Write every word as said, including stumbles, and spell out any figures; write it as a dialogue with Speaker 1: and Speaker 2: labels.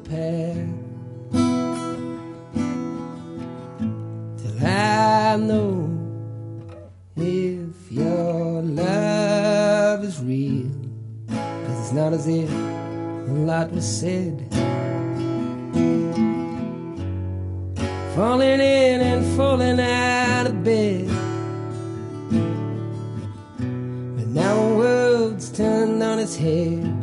Speaker 1: path till I know if your love is real. 'Cause it's not as if a lot was said. Falling in and falling out of bed, but now the world's turned on its head.